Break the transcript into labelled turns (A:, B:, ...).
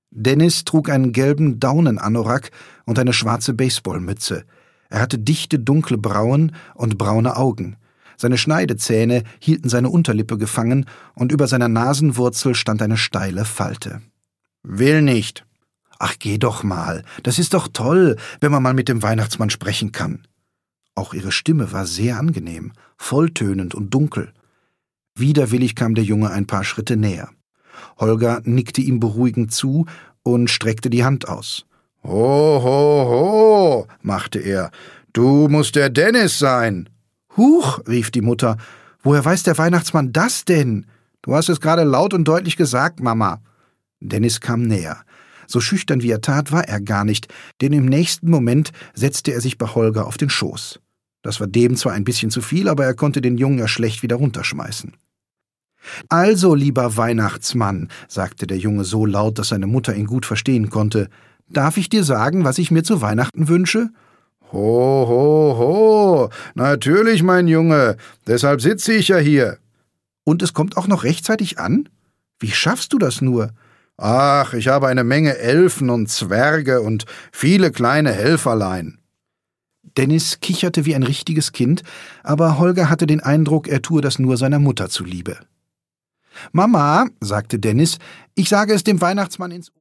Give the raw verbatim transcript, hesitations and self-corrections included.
A: Dennis trug einen gelben Daunenanorak und eine schwarze Baseballmütze. Er hatte dichte, dunkle Brauen und braune Augen. Seine Schneidezähne hielten seine Unterlippe gefangen und über seiner Nasenwurzel stand eine steile Falte. »Will nicht.« »Ach, geh doch mal. Das ist doch toll, wenn man mal mit dem Weihnachtsmann sprechen kann.« Auch ihre Stimme war sehr angenehm, volltönend und dunkel. Widerwillig kam der Junge ein paar Schritte näher. Holger nickte ihm beruhigend zu und streckte die Hand aus. »Ho, ho, ho«, machte er, »du musst der Dennis sein.« »Huch«, rief die Mutter, »woher weiß der Weihnachtsmann das denn? Du hast es gerade laut und deutlich gesagt, Mama.« Dennis kam näher. So schüchtern wie er tat, war er gar nicht, denn im nächsten Moment setzte er sich bei Holger auf den Schoß. Das war dem zwar ein bisschen zu viel, aber er konnte den Jungen ja schlecht wieder runterschmeißen. »Also, lieber Weihnachtsmann«, sagte der Junge so laut, dass seine Mutter ihn gut verstehen konnte, »darf ich dir sagen, was ich mir zu Weihnachten wünsche?« »Ho, ho, ho, natürlich, mein Junge, deshalb sitze ich ja hier.« »Und es kommt auch noch rechtzeitig an? Wie schaffst du das nur?« »Ach, ich habe eine Menge Elfen und Zwerge und viele kleine Helferlein.« Dennis kicherte wie ein richtiges Kind, aber Holger hatte den Eindruck, er tue das nur seiner Mutter zuliebe. »Mama«, sagte Dennis, »ich sage es dem Weihnachtsmann ins